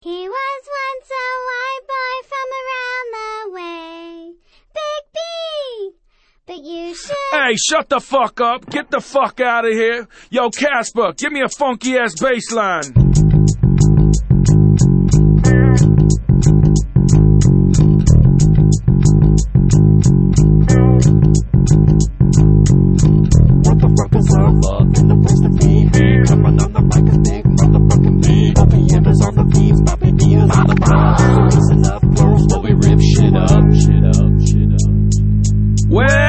He was once a white boy from around the way. Big B, but you should... Hey, shut the fuck up. Get the fuck out of here. Yo, Casper, give me a funky-ass bass line. What the fuck is up? In the place to be. Coming on the mic is big motherfucking me. Bobby Embers on the beats, Bobby D is on the bar. So listen up, close while we rip shit up. Well,